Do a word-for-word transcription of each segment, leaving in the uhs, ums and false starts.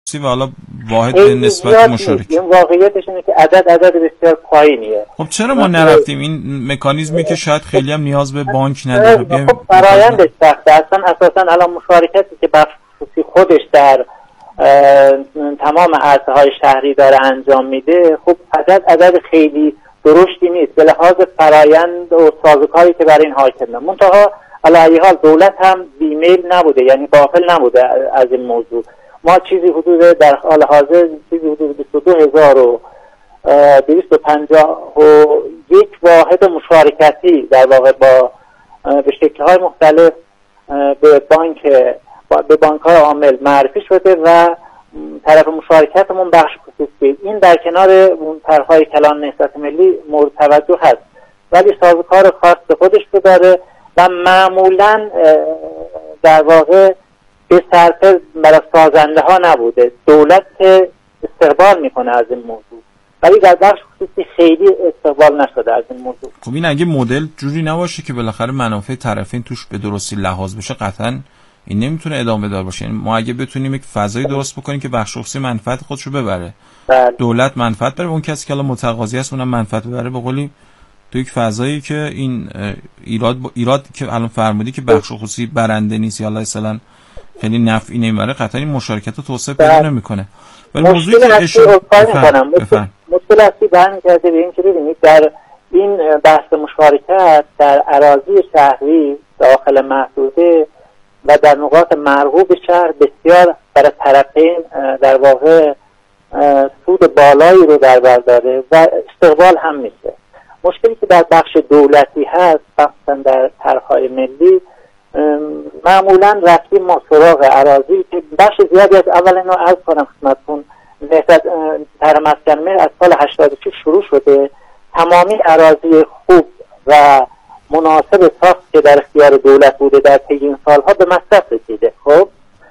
و حالا واحد نسبت مشارکت. این واقعیتش اینه که عدد عدد بسیار پایینیه. خب چرا ما نرفتیم این مکانیزمی که شاید خیلی هم نیاز به بانک نداره؟ خب فرآیندش سخته. اصلا اساسا الان مشارکتی که بخش خصوصی خودش در تمام عرصه های شهری داره انجام میده، خب عدد عدد خیلی درشتی نیست به لحاظ فرآیند و سازوکاری که برای این حاکمه. منتها علی حال دولت هم بیمیل نبوده، یعنی غافل نبوده از این موضوع. ما چیزی حدود در حال حاضر چیزی حدود بیست و دو هزار و دویست و پنجاه و یک واحد مشارکتی در واقع با به شکل‌های مختلف به بانک به بانک‌های عامل معرفی شده و طرف مشارکتمون بخش خصوصی. این در کنار اون طرح‌های کلان نهضت ملی مورد توجه هست، ولی سازوکار خاص خودش رو داره و معمولاً در واقع به صرفه برای سازنده ها نبوده. دولت استقبال میکنه از این موضوع، ولی در بخش خصوصی خیلی استقبال نشده از این موضوع. خب این اگه مدل جوری نباشه که بالاخره منافع طرفین توش به درستی لحاظ بشه، قطعاً این نمیتونه ادامه دار باشه. یعنی ما اگه بتونیم یک فضایی درست بکنیم که بخش خصوصی منفعت خودش رو ببره، بله. دولت منفعت بره، اون کسی که الان متقاضی است اونم منفعت ببره، به قولی تو یک فضایی که این ایراد ایراد که الان فرمودی که بخش خصوصی برنده نیست یا مثلا خیلی نفعی نمیبره، قطعا این مشارکت رو توسعه پیدا نمیکنه. ولی موضوعی که اشاره میکنم مشکل اصلی برمیگرده به این که ببینید در این بحث مشارکت در اراضی شهری داخل محدوده و در نقاط مرغوب شهر بسیار برای طرفین در واقع سود بالایی رو در بر داره و استقبال هم میشه. مشکلی که در بخش دولتی هست، خاصا در طرح‌های ملی، معمولا رفتیم ما سراغ اراضی که بخش زیادی از اول اینو عرض کنم خدمتتون، طرح مسکن مهر از سال هشتاد و شش شروع شده. تمامی اراضی خوب و مناسب ساخت که در اختیار دولت بوده در طی این سالها به مصرف رسیده. خب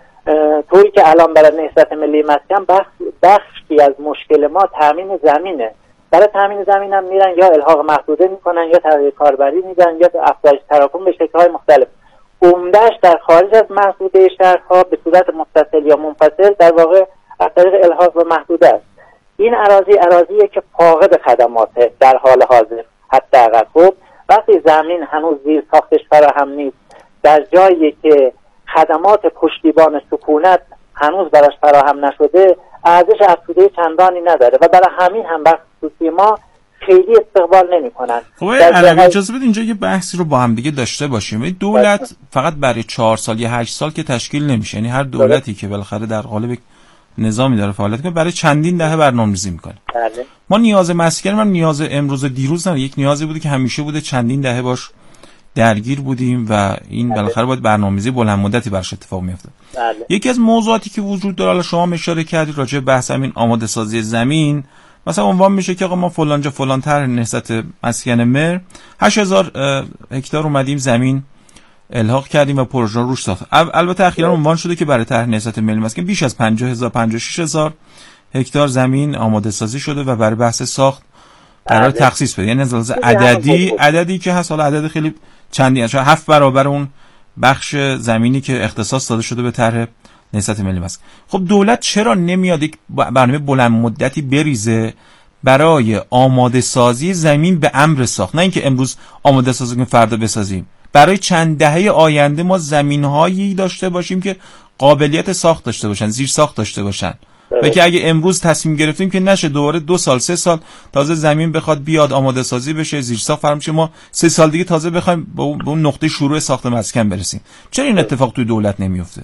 طوری که الان برای نهضت ملی مسکن بخش بخشی از مشکل ما تامین زمینه. برای تامین زمین هم میرن یا الحاق محدوده میکنن یا تغییر کاربری میدن یا افزایش تراکم به شکل‌های مختلف. عمده‌اش در خارج از محدوده شهرها به صورت متصل یا منفصل در واقع از طریق الحاق و محدوده است. این اراضی اراضیه که فاقد خدماته در حال حاضر. حداقل خب وقتی زمین هنوز زیر ساختش فراهم نیست، در جایی که خدمات پشتیبان سکونت هنوز براش فراهم نشده، ارزش افزوده چندانی نداره و برای همین هم بخش خصوصی ما خیلی استقبال نمی‌کنن. خب عربی اجازه بدید اینجا یه بحثی رو با هم دیگه داشته باشیم. دولت باید. فقط برای چهار سال یا هشت سال که تشکیل نمیشه، یعنی هر دولتی که بالاخره در قالب نظامی داره فعالیت کنه برای چندین دهه برنامه‌ریزی میکنه. بله. ما نیاز مسکن ما نیاز امروز و دیروز نه، یک نیازی بوده که همیشه بوده، چندین دهه باش درگیر بودیم و این بالاخره باید برنامه‌ریزی بلند مدتی براش اتفاق میفته. بله. یکی از موضوعاتی که وجود داره، حالا شما اشاره کردید راجع به بحث همین آماده سازی زمین، مثلا عنوان میشه که آقا ما فلان جا فلان طرح نهضت مسکن مهر هشت هزار هکتار اومدیم زمین الحاق کردیم و پروژه روش ساخت. البته اخیراً عنوان شده که برای طرح نهضت ملی مسکن بیش از پنجاه هزار پنجاه و شش هزار هکتار زمین آماده سازی شده و برای بحث ساخت قرار تخصیص بده. یعنی از لحاظ عددی عددی که هست، حالا عدد خیلی چندی، شاید هفت برابر اون بخش زمینی که اختصاص داده شده به طرح نهضت ملی مسکن. خب دولت چرا نمیاد یک برنامه بلند مدتی بریزه برای آماده سازی زمین به امر ساخت؟ نه اینکه امروز آماده سازی کنیم فردا بسازیم. برای چند دهه آینده ما زمین‌هایی داشته باشیم که قابلیت ساخت داشته باشن، زیر ساخت داشته باشن. و که اگه امروز تصمیم گرفتیم که نشه دوباره دو سال سه سال تازه زمین بخواد بیاد آماده سازی بشه، زیر ساخت فرام شه، ما سه سال دیگه تازه بخوایم به اون نقطه شروع ساخت مسکن برسیم. چرا این اتفاق توی دولت نمیفته؟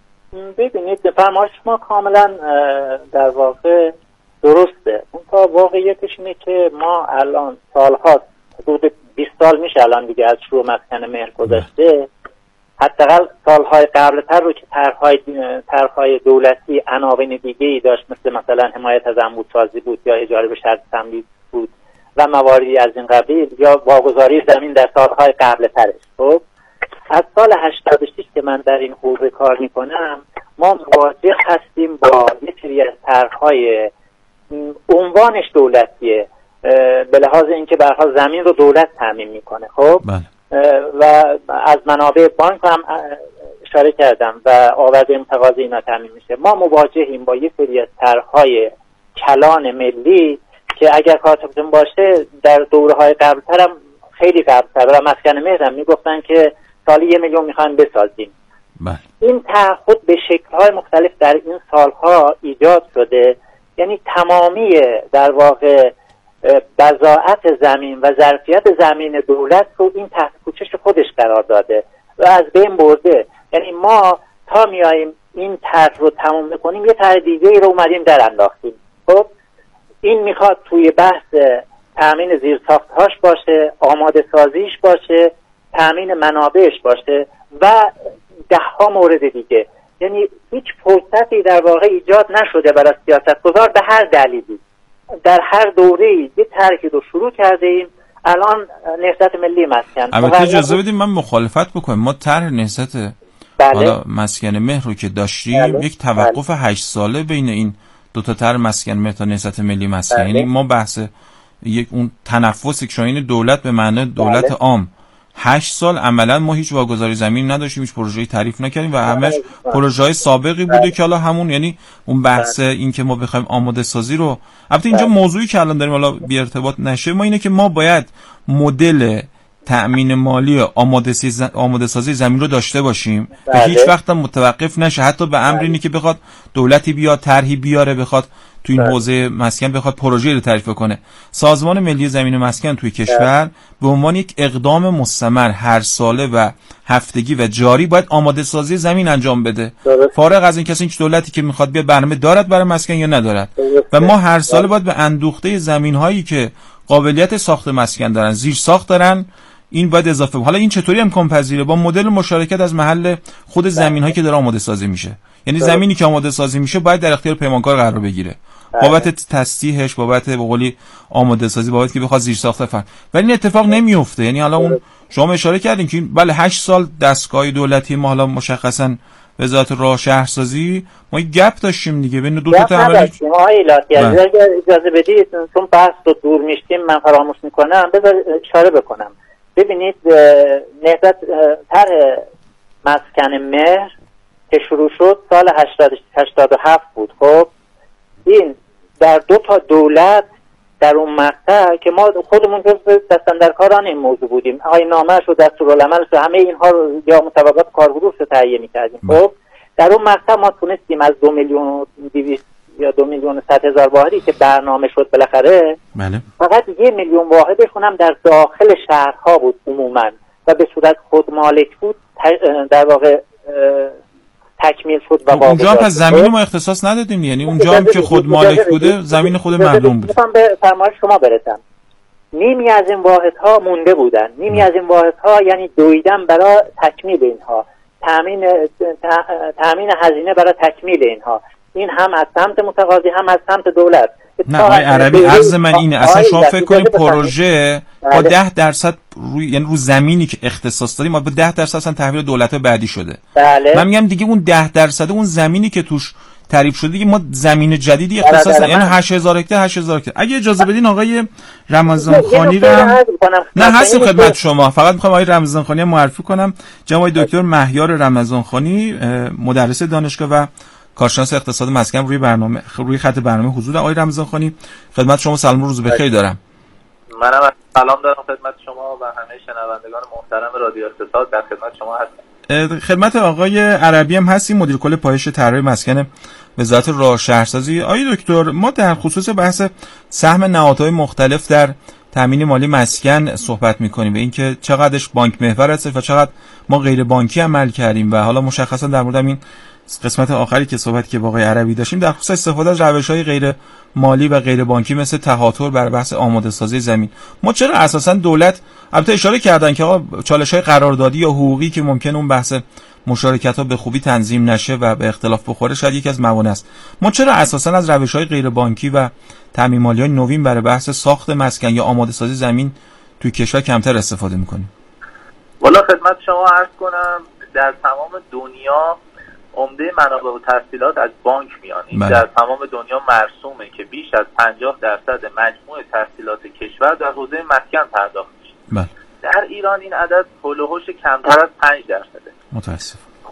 ببینید فرمایش ما کاملا در واقع درسته. اون تا واقعیتش اینه که ما الان سالها حدود بیست سال میشه الان دیگه از شروع مسکن مهر گذشته، حداقل سالهای قبلتر رو که طرح‌های طرح‌های دولتی عناوین دیگه‌ای داشت، مثل مثلا حمایت از انبوه‌سازی بود یا اجاره به شرط تمدید بود و مواردی از این قبیل، یا واگذاری زمین در سالهای قبلترش. خب از سال هشتاد و شش که من در این حوزه کار میکنم، ما مواجه هستیم با یه سری از طرح‌های عنوانش دولتیه، به لحاظ اینکه به هر حال زمین رو دولت تامین میکنه. خب بله. و از منابع بانک هم اشاره کردم و آورده متقاضی اینا تامین میشه. ما مواجهیم با یه سری از طرح‌های کلان ملی که اگر کارتون باشه در دوره‌های قبل‌تر هم خیلی قبل‌تر و مسکن مهر میگفتن که سالی یه میلیون میخوایم بسازیم. بله. این تعهد به شکل‌های مختلف در این سالها ایجاد شده، یعنی تمامی در واقع بضاعت زمین و ظرفیت زمین دولت رو این تحت پوشش خودش قرار داده و از بین برده. یعنی ما تا میاییم این طرح رو تموم بکنیم یه طرح دیگه ای رو اومدیم در انداختیم. خب این میخواد توی بحث تامین زیرساخت‌هاش باشه، آماده سازیش باشه، تامین منابعش باشه و ده ها مورد دیگه. یعنی هیچ فرصتی در واقع ایجاد نشده برای سیاستگزار به هر دلیلی. در هر دوره‌ای یه طرحی رو شروع کرده ایم. الان نهضت ملی مسکن، البته اجازه بدیم من مخالفت بکنم. ما طرح نهضت بله. حالا مسکن مهر رو که داشتیم بله. یک توقف بله. هشت ساله بین این دو تا طرح مسکن مهر تا نهضت ملی مسکن، بله. یعنی ما بحث یک اون تنفس یک شاهین دولت به معنی دولت بله. عام هشت سال عملا ما هیچ واگذاری زمین نداشتیم، هیچ پروژه‌ای تعریف نکردیم و همش پروژه‌های سابقی بوده که حالا همون یعنی اون بحث این که ما بخوایم آماده سازی رو، البته اینجا موضوعی که الان داریم حالا بی ارتباط نشه، ما اینه که ما باید مدل تأمین مالی آماده ز... آماده سازی زمین رو داشته باشیم و هیچ وقت هم متوقف نشه، حتی به امر اینی که بخواد دولتی بیاد طرحی بیاره بخواد تو این حوزه مسکن بخواد پروژه‌ای رو تعریف کنه. سازمان ملی زمین و مسکن توی کشور به عنوان یک اقدام مستمر هر ساله و هفتگی و جاری باید آماده سازی زمین انجام بده، فارغ از این کسی این دولتی که میخواد بیا برنامه دارد برای مسکن یا ندارد. و ما هر ساله باید به اندوخته زمین‌هایی که قابلیت ساخت مسکن دارن، زیر ساخت دارن، این باید اضافه. حالا این چطوری امکان پذیره؟ با مدل مشارکت از محل خود زمین‌هایی که داره آماده سازی میشه. یعنی زمینی که آماده سازی میشه باید در اختیار پیمانکار قرار بگیره، بابت تصحیحش، بابت به قولی آماده سازی، بابت که بخواد زیر ساخت فن. ولی این اتفاق نمیفته. یعنی حالا اون شما اشاره کردین که بله هشت سال دستگاه دولتی ما حالا مشخصا وزارت راه شهرسازی ما یک گپ داشتیم دیگه بین دو تا تعامل. ما ایلاتی اگر اجازه بدید چون بحث رو دور میشتیم من فراموش میکنم بذار اشاره بکنم. ببینید نهضت طرح مسکن مهر که شروع شد سال هشتاد و هفت بود. خب این در دو تا دولت در اون مقطع که ما خودمون جزو دستاندرکاران این موضوع بودیم، آقای نامه‌اش و دستورالعملش و همه اینها رو یا مطابقات کارگروه رو تهیه می‌کردیم. خب در اون مقطع ما تونستیم از دو میلیون و دویست یا دو میلیون و صد هزار واحدی که برنامه شد بالاخره بله. فقط یک میلیون واحدشون هم در داخل شهرها بود عموما و به صورت خودمالک بود در واقع تکمیل شد و اونجا هم پس زمین ما اختصاص ندادیم، یعنی اونجا هم که خود مالک بوده زمین خود مردم بود. میخوام به فرمایش شما برسم. نیمی از این واحدها مونده بودن، نیمی از این واحدها یعنی دویدن برای تکمیل اینها، تامین تامین هزینه برای تکمیل اینها، این هم از سمت متقاضی هم از سمت دولت. نه آقای عربی عرض من اینه اصلا شما فکر کنید پروژه با ده درصد روی یعنی رو زمینی که اختصاص داریم ما با ده درصد اصلا تحویل دولت بعدی شده. بله. من میگم دیگه اون ده درصد اون زمینی که توش تعریف شده دیگه ما زمین جدیدی اختصاص یعنی هشت هزار هکتار هشت هزار هکتار. اگه اجازه بدین آقای رمضان خانی رو نه هستیم خدمت شما، فقط میخوام آقای رمضان خانی رو معرفی کنم. جناب دکتر مهیار رمضان خانی مدرس دانشگاه و کارشناس اقتصاد مسکن روی برنامه روی خط برنامه حضور. آقای رمضان خانی خدمت شما سلام و روز بخیر دارم. منم سلام دارم خدمت شما و همه شنوندگان محترم رادیو اقتصاد. در خدمت شما هستم. خدمت آقای عربی هم هستیم مدیر کل پایش طرح مسکن وزارت راه شهرسازی. آقای دکتر ما در خصوص بحث سهم نهادهای مختلف در تامین مالی مسکن صحبت می‌کنیم و اینکه چقدرش بانک محور است و چقدر ما غیر بانکی عمل کردیم و حالا مشخصا در مورد این قسمت آخری که صحبت که با آقای عربی داشتیم در خصوص استفاده از روش‌های غیر مالی و غیر بانکی مثل تهاتر برای بحث آماده سازی زمین، ما چرا اساسا دولت البته اشاره کردن که آقا چالش‌های قراردادی یا حقوقی که ممکن اون بحث مشارکت‌ها به خوبی تنظیم نشه و به اختلاف بخوره شاید یکی از موانع است، ما چرا اساسا از روش‌های غیر بانکی و تامین مالی‌های نوین برای بحث ساخت مسکن یا آماده سازی زمین توی کشور کمتر استفاده می‌کنیم؟ والا خدمت شما عرض کنم در تمام دنیا عمده منابع و تسهیلات از بانک میان. این در تمام دنیا مرسومه که بیش از پنجاه درصد مجموع تسهیلات کشور در حوزه مسکن پرداخت میشه. در ایران این عدد هول و هوش کمتر از پنج درصده. متاسف.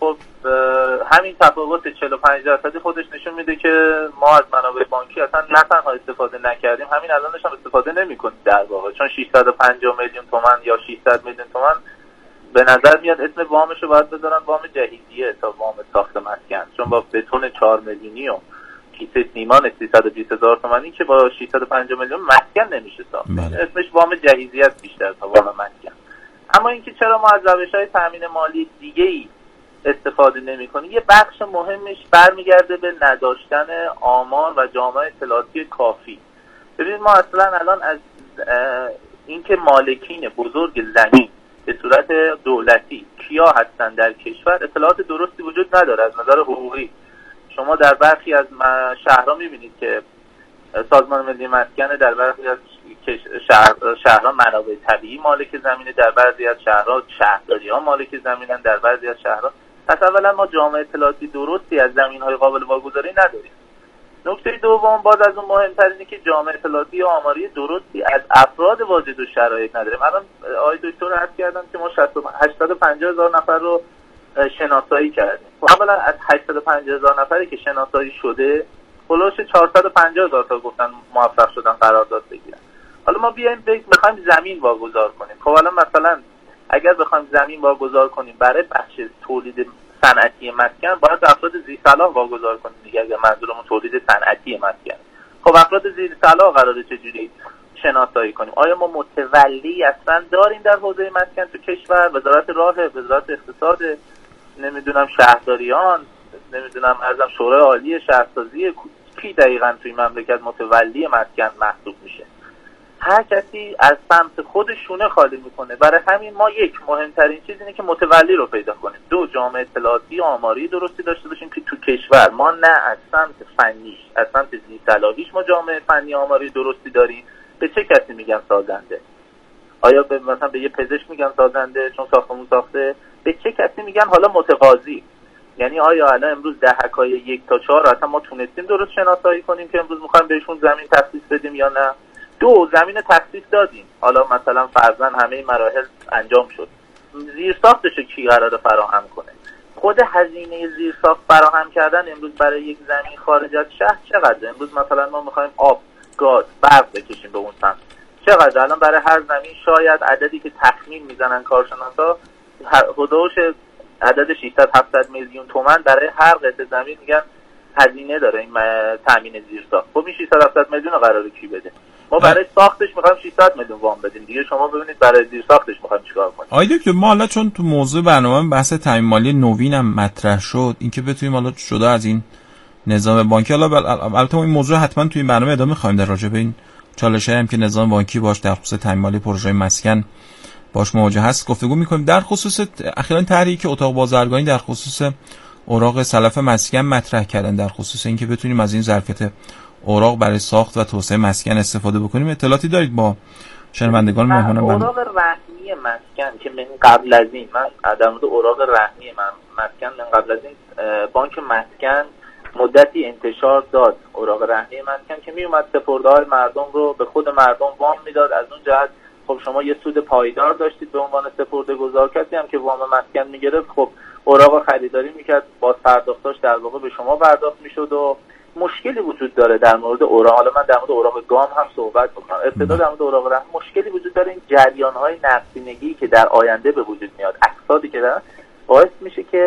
خب همین تفاوت چهل و پنج درصدی خودش نشون میده که ما از منابع بانکی اصلا نه تنها استفاده نکردیم، همین الانش هم استفاده نمی‌کنیم در واقع، چون ششصد و پنجاه میلیون تومان یا ششصد میلیون تومان به نظر میاد اسم وامش رو باید بذارن وام جهیزیه تا وام ساخت مسکن، چون با بتون چهار میلیونی و کیسه سیمان سیصد و بیست هزار تومانی که با ششصد و پنجاه میلیون مسکن نمیشه ساخت. اسمش وام جهیزیه است بیشتر تا وام مسکن. اما اینکه چرا ما از روش‌های تامین مالی دیگه‌ای استفاده نمی‌کنیم، یه بخش مهمش برمیگرده به نداشتن آمار و جامعه اطلاعاتی کافی. ببینید ما اصلا الان از اینکه مالکین بزرگ زمین به صورت دولتی کیا هستن در کشور اطلاعات درستی وجود نداره. از نظر حقوقی شما در برخی از شهرها می‌بینید که سازمان ملی مسکن در برخی از شهر شهرها منابع طبیعی مالک زمینه، در بعضی از شهرها شهرداری‌ها مالک زمینن، در بعضی از شهرها پس اولا ما جامعه اطلاعاتی درستی از زمین‌های قابل واگذاری نداریم. نکته دوم باز از اون مهمتر اینه که جامعه اطلاعاتی و آماری درستی از افراد واجد و شرایط نداریم. الان آقای دکتر عرض کردن که ما هشتصد و پنجاه هزار نفر رو شناسایی کردیم. اولا از هشتصد و پنجاه هزار نفری که شناسایی شده خلاص چهارصد و پنجاه هزار تا گفتن موفق شدن قرارداد بگیرن. حالا ما بیایم بخوایم زمین واگذار کنیم. خب الان مثلا اگر بخوایم زمین واگذار کنیم برای بخش تولید صنعتی مسکن باید افراد ذی صلاح واگذار کنیم دیگه، اگر منظورمون تولید صنعتی مسکن. خب افراد ذی صلاح قراره چجوری شناسایی کنیم؟ آیا ما متولی اصلا داریم در حوزه مسکن تو کشور؟ وزارت راه، وزارت اقتصاد، نمیدونم شهرداریان، نمیدونم ارزم شورای عالی شهرسازی، کی دقیقاً توی مملکت متولی مسکن محسوب میشه؟ هر کسی از سمت خودشونه خالی میکنه. برای همین ما یک مهمترین چیز اینه که متولی رو پیدا کنیم. دو، جامعه اطلاعاتی آماری درستی داشته باشیم که تو کشور ما نه از سمت فنیش، از سمت ذی صلاحیش ما جامعه فنی آماری درستی داریم. به چه کسی میگن سازنده؟ آیا به مثلا به یه پزشک میگن سازنده چون ساختمون ساخته؟ به چه کسی میگن حالا متقاضی؟ یعنی آیا الان امروز دهکای یک تا چهار اصلا ما تونستیم درست شناسایی کنیم که امروز میخوایم بهشون زمین تخصیص بدیم یا نه؟ دو، زمین تخصیص دادیم، حالا مثلا فرضاً همه مراحل انجام شد، زیرساختش کی قراره فراهم کنه؟ خود هزینه زیرساخت فراهم کردن امروز برای یک زمین خارج از شهر چقدره؟ امروز مثلا ما میخوایم آب، گاز، برق بکشیم به اون سمت، چقدر؟ الان برای هر زمین شاید عددی که تخمین میزنن کارشناسا حدودش عدد ششصد هفتصد میلیون تومان برای هر قطعه زمین میگن هزینه داره این تامین زیرساخت. خب این ششصد هفتصد میلیون رو قراره کی بده؟ ما برای ساختش میخوایم ششصد میلیون وام بدیم دیگه، شما ببینید برای زیر ساختش میخوایم چیکار کنیم. آیده که ما حالا چون تو موضوع برنامه بحث تامین مالی نوین هم مطرح شد، اینکه بتونیم حالا شده از این نظام بانکی، حالا البته ما این موضوع حتما تو این برنامه ادامه می‌خوایم در راجع به این چالش‌هایی هم که نظام بانکی باش در خصوص تامین مالی پروژه مسکن باش مواجه هست گفتگو می‌کنیم. در خصوص اخیراً طرحی که اتاق بازرگانی در خصوص اوراق سلف مسکن مطرح کردن، در خصوص اینکه بتونیم از این ظرفیت اوراق برای ساخت و توسعه مسکن استفاده بکنیم، اطلاعاتی دارید با شنوندگان مهمانم؟ اوراق رهنی مسکن که من قبل از این من در مورد اوراق رهنی من مسکن من قبل از این بانک مسکن مدتی انتشار داد اوراق رهنی مسکن که می اومد سپرده‌های مردم رو به خود مردم وام میداد. از اون جهت خب شما یه سود پایدار داشتید به عنوان سپرده‌گذار. کسی هم که وام مسکن میگرفت خب اوراق خریداری میکرد، باز پرداختاش در واقع به شما پرداخت میشد. و مشکلی وجود داره در مورد اوراق، حالا من در مورد اوراق گام هم صحبت میکنم. ابتدا در مورد اوراق رهن مشکلی وجود داره، این جریان‌های نقدینگی که در آینده به وجود میاد، اقساطی که دارن، باعث میشه که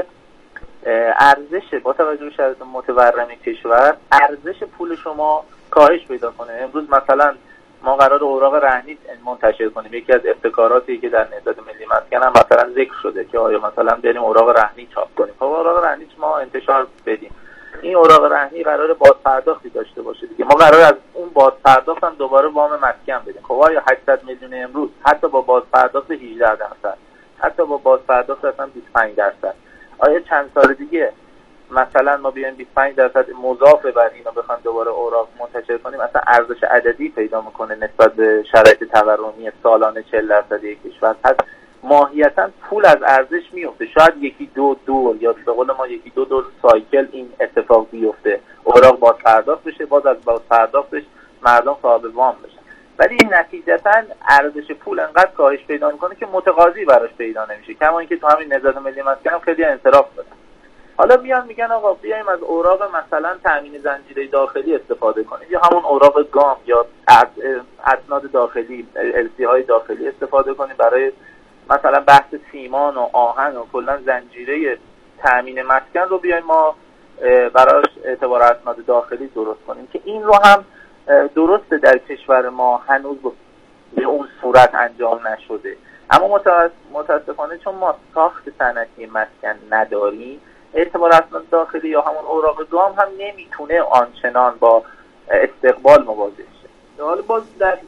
ارزش با توجه به شرایط متورم کشور ارزش پول شما کاهش پیدا کنه. امروز مثلا ما قرار اوراق رهنی منتشر کنیم. یکی از ابتکاراتی که در نهضت ملی مسکن هم مثلا ذکر شده که آیا مثلا بریم اوراق رهنی چاپ کنیم. خب اوراق رهنی ما انتشار بدیم، این اوراق رهنی قراره بازپرداختی داشته باشه دیگه. ما قراره از اون بازپرداخت هم دوباره وام مسکن بدیم. خب آیا هشتصد میلیون امروز حتی با بازپرداخت هجده درصد، حتی با بازپرداخت اصلا بیست و پنج درصد، آیا چند سال دیگه مثلا ما بیایم بیست و پنج درصد مضاف بر اینا بخوایم دوباره اوراق منتشر کنیم، اصلا ارزش عددی پیدا میکنه نسبت به شرایط تورمی سالانه چهل درصدی کشور؟ پس ماهیتا پول از ارزش میفته. شاید یکی دو دور یا به قول ما یکی دو دور سایکل این اتفاق بیفته، اوراق باز پرداخت بشه، باز از باز پرداختش مردم صاحب وام بشن، ولی این نتیجتا ارزش پول انقدر کاهش پیدا میکنه که متقاضی براش پیدا نمیشه. کما اینکه تو همین نهضت ملی مسکن هم خیلی انصراف دادن. حالا میان میگن آقا بیایم از اوراق مثلا تامین زنجیره داخلی استفاده کنیم، یا همون اوراق گام یا اسناد داخلی، السی های داخلی استفاده کنیم برای مثلا بحث سیمان و آهن و کلا زنجیره تامین مسکن رو بیایم ما براش اعتبار اسناد داخلی درست کنیم، که این رو هم درسته در کشور ما هنوز به اون صورت انجام نشده. اما متاسفانه چون ما ساخت صنعتی مسکن نداریم، اعتبار اسناد داخلی یا همون اوراق گام هم نمیتونه آنچنان با استقبال مواجه شه. حالا باز در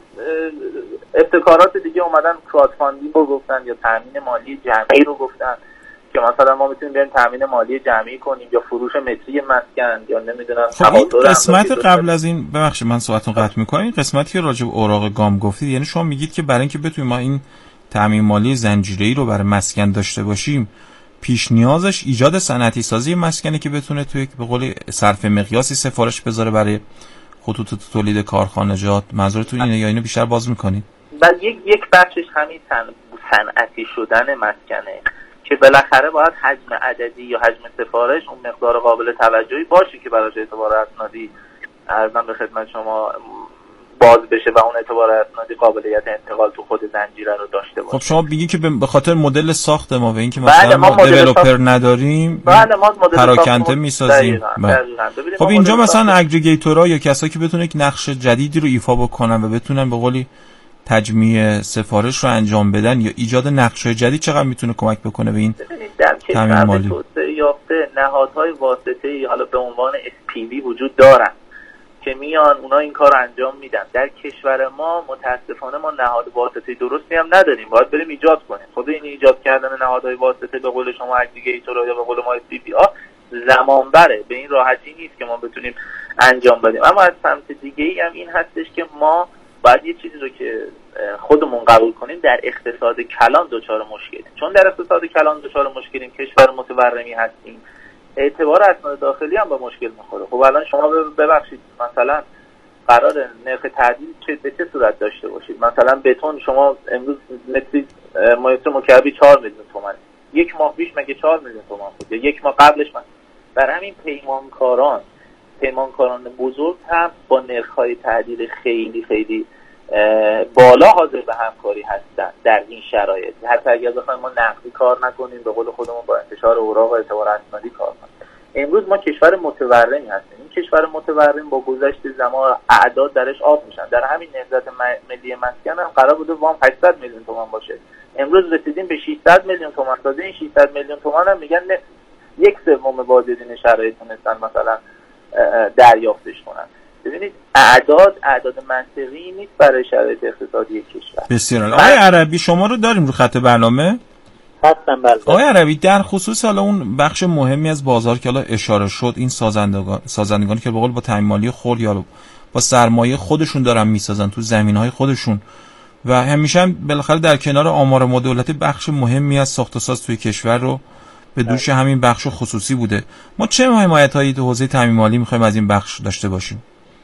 ابتکارات دیگه اومدن کراودفاندینگ رو گفتن یا تامین مالی جمعی رو گفتن که مثلا ما میتونیم بریم تامین مالی جمعی کنیم یا فروش متری مسکن یا نمیدونم. خب این قسمت قبل از این، ببخشید من صحبتتون قطع می‌کنم، این قسمتی که راجع به اوراق گام گفتید، یعنی شما میگید که برای اینکه بتونیم ما این تامین مالی زنجیره‌ای رو برای مسکن داشته باشیم، پیش نیازش ایجاد صنعتی سازی مسکنه که بتونه توی به قول صرف مقیاسی سفارش بذاره برای خطوط تولید کارخانجات. منظورتون اینه یا اینو بیشتر باز می‌کنید؟ بله، یک یک بخشش همین صنعتی شدن مسکنه که بالاخره باید حجم عددی یا حجم سفارش اون مقدار قابل توجهی باشه که براش اعتبار اسنادی ارزم به خدمت شما باز بشه و اون اعتبار اسنادی قابلیت انتقال تو خود زنجیره رو داشته باشه. خب شما میگی که به خاطر مدل ساخت ما و اینکه مثلا ما دیولپر ساخت... نداریم، بله ما مدل پراکنده میسازیم. خب اینجا مثلا اگریگیتورها یا کسایی که بتونه یک نقش جدیدی رو ایفا بکنن و بتونن به قولی تجمیع سفارش رو انجام بدن یا ایجاد نقش‌های جدید، چقدر میتونه کمک بکنه به این تامین مالی؟ توسعه یافته نهادهای واسطه‌ای حالا به عنوان اس پی وی وجود دارن که میان اونا این کار رو انجام میدن. در کشور ما متاسفانه ما نهاد واسطه‌ای درستی هم نداریم، باید بریم ایجاد کنیم. خود این ایجاد کردن نهادهای واسطه به قول شما اگریگیتور یا به قول ما اس پی وی ها زمان بره، به این راحتی نیست که ما بتونیم انجام بدیم. اما از سمت دیگه‌ای هم این هستش که ما باید یه چیزی رو که خودمون قبول کنیم، در اقتصاد کلان دچار مشکلیم. چون در اقتصاد کلان دچار مشکلیم، کشور متورمی هستیم، اعتبار اسناد داخلی هم به مشکل میخوره. خب الان شما ببخشید مثلا قرار نرخ تعدیل چه به چه صورت داشته باشید؟ مثلا بتون شما امروز متری متر مکعبی چهار میلیون تومان، یک ماه پیش مگه چهار میلیون تومان بود؟ یا یک ماه قبلش من برای همین پیمانکاران پیمانکاران بزرگ هم با نرخ‌های تعدیل خیلی خیلی بالا حاضر به همکاری هستن در این شرایط. حتی اگر بخوایم ما نقدی کار نکنیم، به قول خودمون با انتشار اوراق و اعتبار اسنادی کار کنیم. امروز ما کشور متورمی هستیم. این کشور متورم با گذشت زمان اعداد درش آب میشن. در همین نهضت ملی مسکن هم قرار بوده وام هشتصد میلیون تومان باشه، امروز رسیدیم به ششصد میلیون تومان. تازه این ششصد میلیون تومان هم میگن یک سوم بازدیدین شرایط تونستن مثلا دریافتش کنن. ببینید اعداد اعداد منطقی نیست برای شرایط اقتصادی کشور. بسیار عالی. آقای عربی شما رو داریم رو خط برنامه؟ هستم بله. آقای عربی در خصوص حالا اون بخش مهمی از بازار که حالا اشاره شد، این سازندگان سازندگانی که به قول با تامین مالی خرد یا با سرمایه خودشون دارن میسازن تو زمینهای خودشون و همیشه هم بالاخره در کنار آمار ما دولتی بخش مهمی از ساخت و ساز توی کشور رو به دوش همین بخش خصوصی بوده. ما چه حمایت‌هایی تو حوزه تامین مالی می‌خوایم از این بخش داشته باشیم؟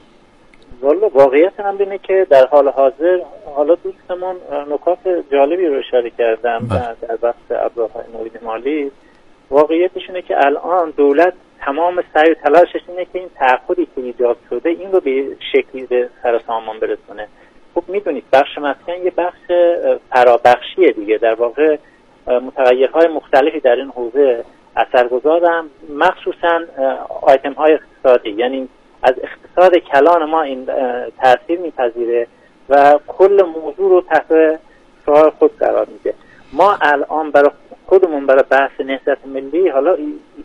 والا واقعیت هم اینه که در حال حاضر حالا دوستمون نکات جالبی رو اشاره کردم در بحث ابزارهای نوین مالی. واقعیتش اینه که الان دولت تمام سعی و تلاشش اینه که این تعهدی که ایجاد شده این رو به شکلی به سر سامان برسونه. خب میدونید بخش مسکن یه بخش فرابخشیه دیگه، در واقع متغیرهای مختلفی در این حوزه اثرگذارن، مخصوصا آیتم های اقتصادی، یعنی از اقتصاد کلان ما این تاثیر میپذیره و کل موضوع رو تحت شعار خود قرار میده. ما الان برای خودمون برای بحث نهضت ملی حالا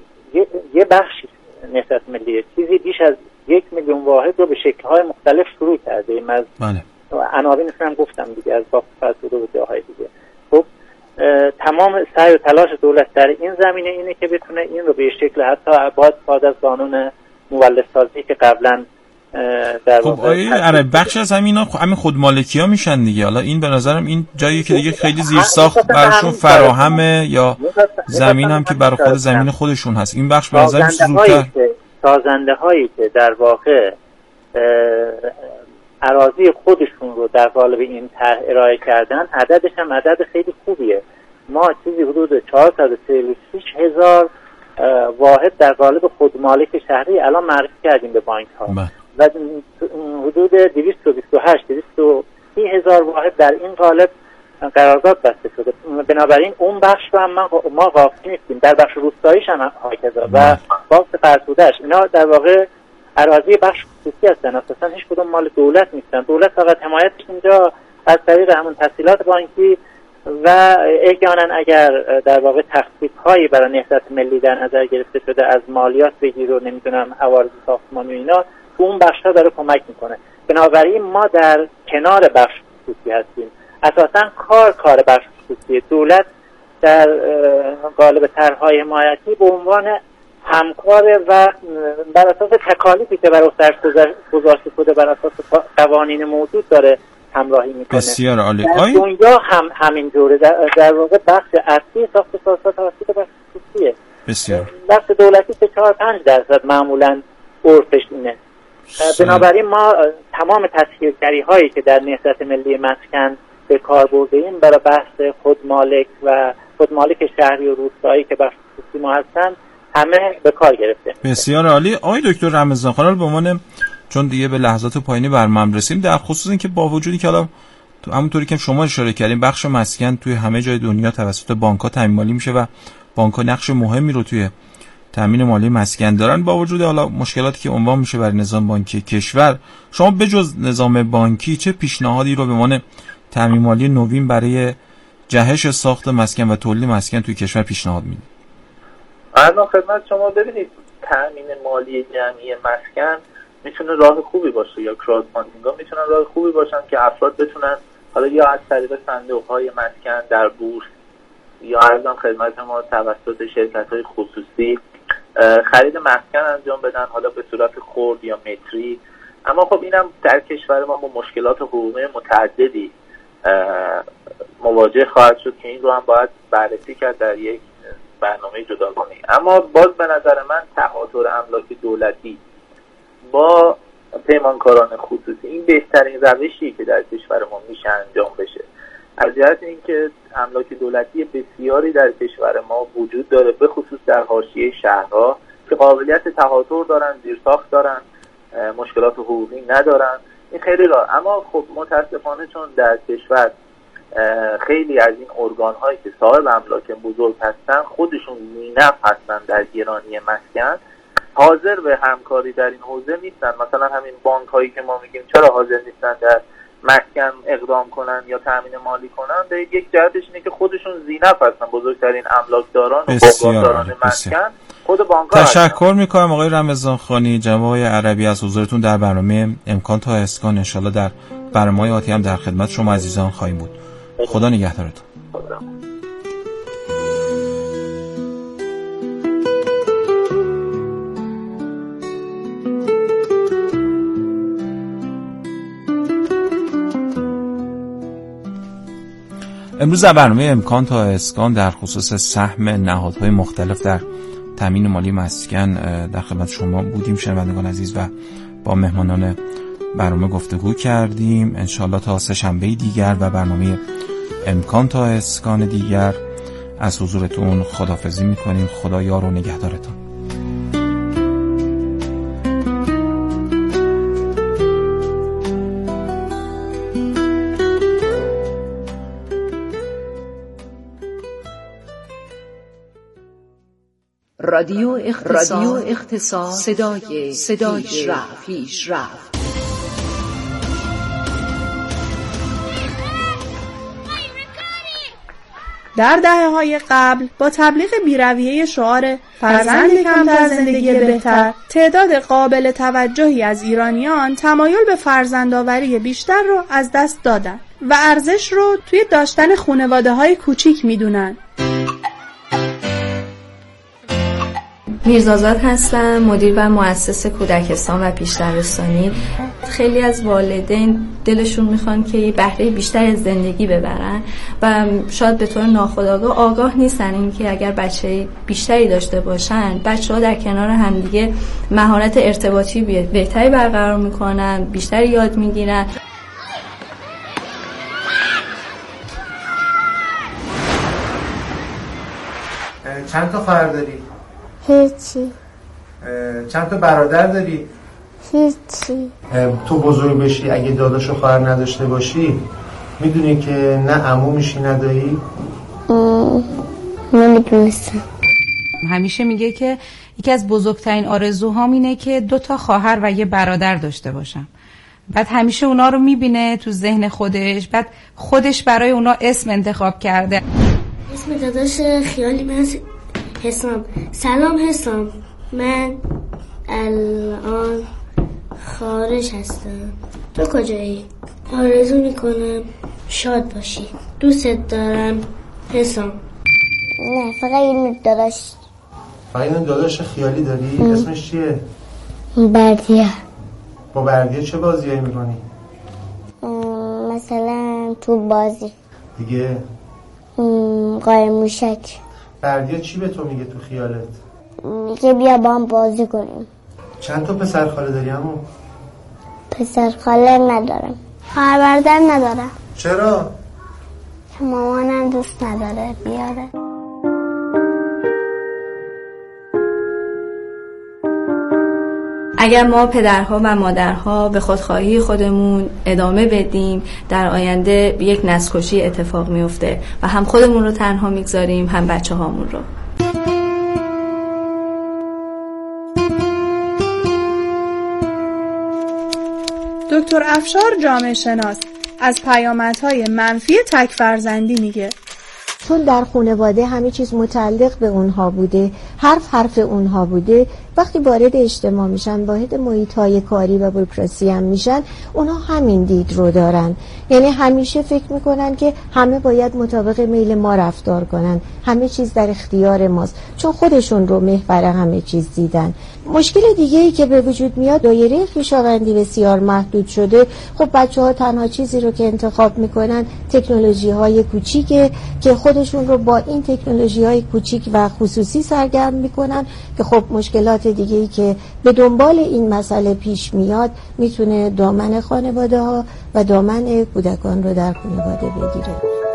یه بخشی نهضت ملی چیزی بیش از یک میلیون واحد رو به شکل‌های مختلف شروع کردیم. از عناوینش هم گفتم دیگه، از بافت فرسوده و جاهای دیگه. خب تمام سعی و تلاش دولت در این زمینه اینه که بتونه این رو به شکل حتی ابعاد بعد از قانون مولدسازی که قبلا در خب آره بخش از همینا همین خودمالکی ها میشن دیگه. حالا این به نظرم این جایی که دیگه خیلی زیرساخت براشون فراهمه یا زمین هم که برای خود زمین خودشون هست. این بخش به نظرم زودتر سازنده هایی که در واقع اراضی خودشون رو در قالب این طرح ارائه کردن عددش هم عدد خیلی خوبیه. ما چیزی حدود چهارصد و چهل و شش هزار واحد در قالب خودمالک شهری الان معرفی کردیم به بانک ها و حدود دویست و بیست و هشت دویست و سی هزار واحد در این قالب قرارداد بسته شده. بنابراین اون بخش رو هم ما غافل نیستیم. در بخش روستاییش هم هکذا و باغ فرسوده‌اش اینا در واقع اراضی بخش خصوصی هستن، اساسا هیچ کدوم مال دولت نیستن. دولت فقط حمایتش اینجا از طریق همون تسهیلات بانکی و احیانا اگر در واقع تخفیف‌هایی برای نهضت ملی در نظر گرفته شده از مالیات بگیر و نمیدونم عوارض ساختمان و اینا تو اون بخش‌ها داره کمک میکنه. بنابراین ما در کنار بخش خصوصی هستیم. اساسا کار کار بخش خصوصی دولت در قالب طرح‌های حمایتی به عنوان همکار و بر اساس تکالیفی که برای سرش گذاشته شده بر اساس قوانین موجود داره همراهی میکنه. بسیار عالی. در دنیا هم همین جوره. در, در واقع بخش اصلی ساخت سازها توسط بخش خصوصیه. بسیار. بخش دولتی سه چهار پنج درصد معمولا عرفش اینه. بنابراین ما تمام تسهیلگری هایی که در نهضت ملی مسکن به کار بردیم برای بحث خودمالک و خودمالک شهری و روستایی که بخش خصوصی ما هستن همه به کار گرفته. بسیار عالی. آقای دکتر رمضان خان، به عنوان چون دیگه به لحظات پایانی برنامه رسیم، در خصوص اینکه با وجودی که حالا همونطوری که شما اشاره کردین بخش مسکن توی همه جای دنیا توسط بانک‌ها تامین مالی میشه و بانک‌ها نقش مهمی رو توی تامین مالی مسکن دارن، با وجود حالا مشکلاتی که عنوان میشه برای نظام بانکی کشور، شما بجز نظام بانکی چه پیشنهادی رو به عنوان تامین مالی نوین برای جهش ساخت مسکن و تولید مسکن توی کشور پیشنهاد میدید؟ الان خدمت شما ببینید تامین مالی جمعی مسکن میتونه راه خوبی باشه یا کراود فاندینگ ها میتونن راه خوبی باشن که افراد بتونن حالا یا از طریق صندوق های مسکن در بورس یا ارزان خدمت ما توسط شرکت های خصوصی خرید مسکن انجام بدن، حالا به صورت خرد یا متری. اما خب اینم در کشور ما با مشکلات حقوقی متعددی مواجه خواهد شد که این رو هم باید بررسی کرد در یک برنامه جداگانه. اما باز به نظر من تهاتر املاک دولتی با پیمانکاران خصوصی این بهترین روشی که در کشور ما میشه انجام بشه، از جهت اینکه املاک دولتی بسیاری در کشور ما وجود داره، به خصوص در حاشیه شهرها که قابلیت تهاتر دارن، زیرساخت دارن، مشکلات حقوقی ندارن. این خیلی راه. اما خب متاسفانه چون در کشور خیلی از این ارگان هایی که صاحب املاک بزرگ هستن خودشون زینف هستن در گرانی مسکن، حاضر به همکاری در این حوزه نیستن. مثلا همین بانک هایی که ما میگیم چرا حاضر نیستن در مسکن اقدام کنن یا تامین مالی کنن، به یک جهتش اینه که خودشون زینف هستن، بزرگترین املاکداران و بانکداران مسکن خود بانک ها. تشکر میکنم آقای رمضان خانی، جناب آقای عربی، از حضورتون در برنامه امکان تا اسکان. انشالله در برنامه‌های آتی هم در خدمت شما عزیزان خواهیم بود. خدا نگهدارتون. خدا. امروز در برنامه امکان تا اسکان در خصوص سهم نهادهای مختلف در تامین مالی مسکن در خدمت شما بودیم شنوندگان عزیز و با مهمانان برنامه گفتگو کردیم. انشالله تا سه شنبه دیگر و برنامه امکان تا اسکان دیگر از حضورتون خداحافظی میکنیم. خدا یار و نگهدارتون. رادیو اختصاص, رادیو اختصاص صدای, صدای پیشرفت پیشرفت. در دهه‌های قبل با تبلیغ بی‌رویه شعار فرزند کمتر زندگی بهتر، تعداد قابل توجهی از ایرانیان تمایل به فرزندآوری بیشتر رو از دست دادن و ارزش رو توی داشتن خانواده‌های کوچیک میدونن. میرزازاد هستم، مدیر و مؤسس کودکستان و پیشدرستانی. خیلی از والدین دلشون میخوان که یه بهره بیشتر از زندگی ببرن و شاید به طور ناخودآگاه آگاه نیستن این که اگر بچه بیشتری داشته باشن، بچه ها در کنار همدیگه مهارت ارتباطی بهتری برقرار میکنن، بیشتری یاد میگیرن. چند تا خواهر داری؟ هیچی. چند تا برادر داری؟ هیچی. تو بزرگ بشی اگه داداش و خواهر نداشته باشی میدونی که نه عمو میشی نه دایی؟ نمیدونستم. همیشه میگه که یکی از بزرگترین آرزوهام اینه که دو تا خواهر و یه برادر داشته باشم. بعد همیشه اونا رو میبینه تو ذهن خودش، بعد خودش برای اونا اسم انتخاب کرده. اسم داداش خیالی من حسام. سلام حسام، من الان خارج هستم. تو کجایی؟ آرزو میکنم شاد باشی. دوست دارم حسام. نه فقط این داداش. فقط این داداش خیالی داری؟ ام. اسمش چیه؟ بردیه. با بردیه چه بازیایی میکنی؟ مثلا تو بازی دیگه؟ قایم موشک. بردیه چی به تو میگه تو خیالت؟ میگه بیا با هم بازی کنیم. چند تا پسر خاله داری عمو؟ پسر خاله ندارم. خواهر برادر ندارم. چرا؟ مامانم دوست نداره بیاره. اگر ما پدرها و مادرها به خودخواهی خودمون ادامه بدیم، در آینده یک نسل‌کشی اتفاق میفته و هم خودمون رو تنها میگذاریم هم بچه هامون رو. دکتر افشار جامعه شناس از پیامدهای منفی تک فرزندی میگه. چون در خانواده همه چیز متعلق به اونها بوده، حرف حرف اونها بوده، وقتی وارد اجتماع میشن، واحد محیط‌های کاری و بوروکراسی هم میشن، اونها همین دید رو دارن. یعنی همیشه فکر میکنن که همه باید مطابق میل ما رفتار کنن، همه چیز در اختیار ماست، چون خودشون رو محور همه چیز دیدن. مشکل دیگه ای که به وجود میاد، دایره خویشاوندی بسیار محدود شده. خب بچه‌ها تنها چیزی رو که انتخاب میکنن تکنولوژی‌های کوچیکه که خودشون رو با این تکنولوژی‌های کوچیک و خصوصی سرگرم میکنن که خب مشکلات دیگه ای که به دنبال این مسئله پیش میاد میتونه دامن خانواده ها و دامن کودکان رو در خانواده بگیره.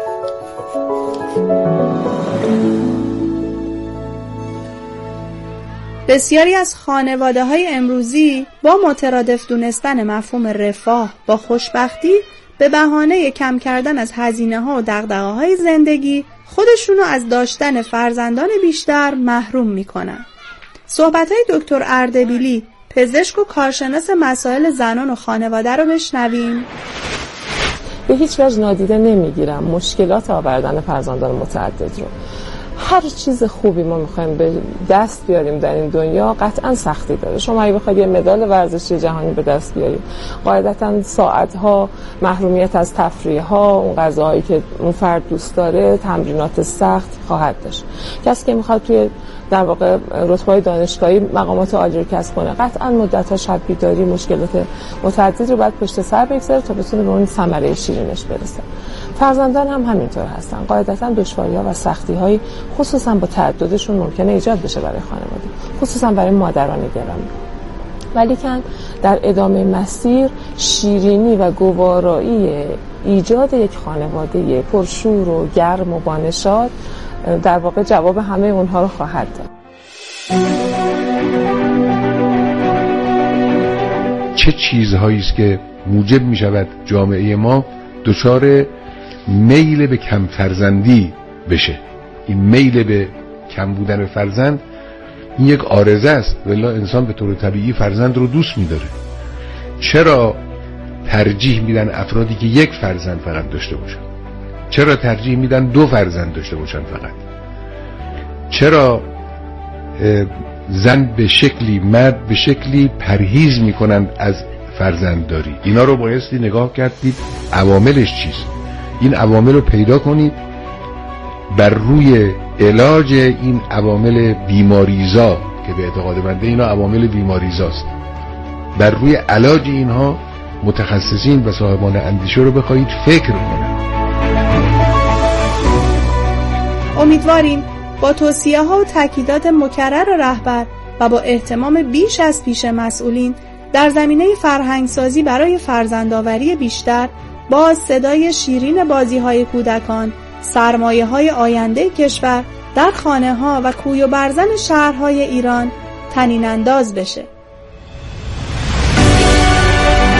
بسیاری از خانواده‌های امروزی با مترادف دونستن مفهوم رفاه با خوشبختی به بهانه کم کردن از هزینه‌ها و دغدغه‌های زندگی خودشونو از داشتن فرزندان بیشتر محروم میکنن. صحبت‌های دکتر اردبیلی، پزشک و کارشناس مسائل زنان و خانواده رو بشنویم. به هیچ وجه نادیده نمیگیرم مشکلات آوردن فرزندان متعدد رو. هر چیز خوبی ما میخوایم به دست بیاریم در این دنیا قطعا سختی داره. شما اگه بخواید یه مدال ورزشی جهانی به دست بیارید، قاعدتا ساعت‌ها محرومیت از تفریح‌ها، اون غذاهایی که اون فرد دوست داره، تمرینات سخت خواهد داشت. کسی که میخواد توی در واقع رتبه‌های دانشگاهی مقامات عالی رو کسب کنه، قطعا مدت‌ها شب بیداری، مشکلات متعدد رو باید پشت سر بگذاره تا بتونه به اون ثمره شیرینش برسه. فرزندان هم همینطور هستن. قاعدتا دشواری‌ها و سختی‌های خصوصا با تعددشون ممکنه ایجاد بشه برای خانواده، خصوصا برای مادران گرامی. ولیکن در ادامه مسیر شیرینی و گوارایی ایجاد یک خانواده پرشور و گرم و بانشاد در واقع جواب همه اونها رو خواهد داد. چه چیزهایی است که موجب می شود جامعه ما دچار میل به کم فرزندی بشه؟ این میل به کم بودن فرزند این یک عارضه است، ولی انسان به طور طبیعی فرزند رو دوست می داره. چرا ترجیح میدن افرادی که یک فرزند فقط داشته باشن؟ چرا ترجیح میدن دو فرزند داشته باشن فقط؟ چرا زن به شکلی، مرد به شکلی پرهیز میکنند از فرزندداری؟ اینا رو بایستی نگاه کردید عواملش چیست. این عوامل رو پیدا کنید، بر روی علاج این عوامل بیماریزا که به اعتقاد بنده اینا عوامل بیماریزاست، بر روی علاج اینها متخصصین و صاحبان اندیشه رو بخواید فکر کنند. امیدواریم با توصیه ها و تاکیدات مکرر رهبر و با اهتمام بیش از پیش مسئولین در زمینه فرهنگسازی برای فرزندآوری بیشتر، باز صدای شیرین بازی های کودکان، سرمایه های آینده کشور در خانه ها و کوی و برزن شهرهای ایران طنین انداز بشه.